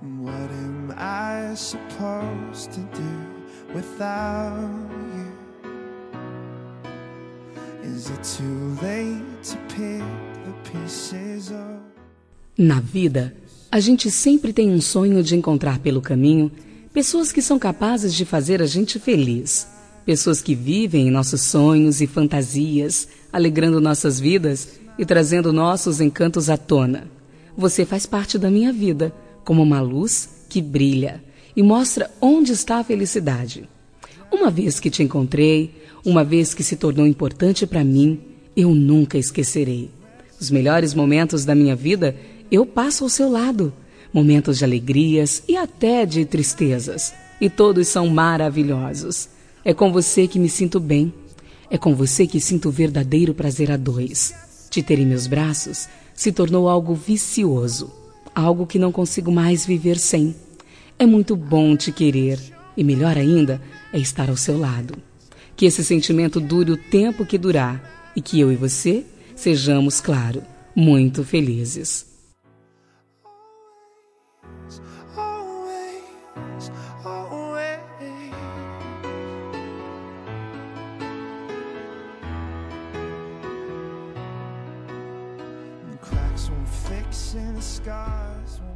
What am I supposed to do without you? Is it too late to pick the pieces of... Na vida, a gente sempre tem um sonho de encontrar pelo caminho pessoas que são capazes de fazer a gente feliz. Pessoas que vivem em nossos sonhos e fantasias, alegrando nossas vidas e trazendo nossos encantos à tona. Você faz parte da minha vida, como uma luz que brilha e mostra onde está a felicidade. Uma vez que te encontrei, uma vez que se tornou importante para mim, eu nunca esquecerei. Os melhores momentos da minha vida eu passo ao seu lado. Momentos de alegrias e até de tristezas. E todos são maravilhosos. É com você que me sinto bem. É com você que sinto o verdadeiro prazer a dois. Te ter em meus braços se tornou algo vicioso. Algo que não consigo mais viver sem. É muito bom te querer. E melhor ainda é estar ao seu lado. Que esse sentimento dure o tempo que durar. E que eu e você sejamos, claro, muito felizes. Cracks won't fix and the scars won't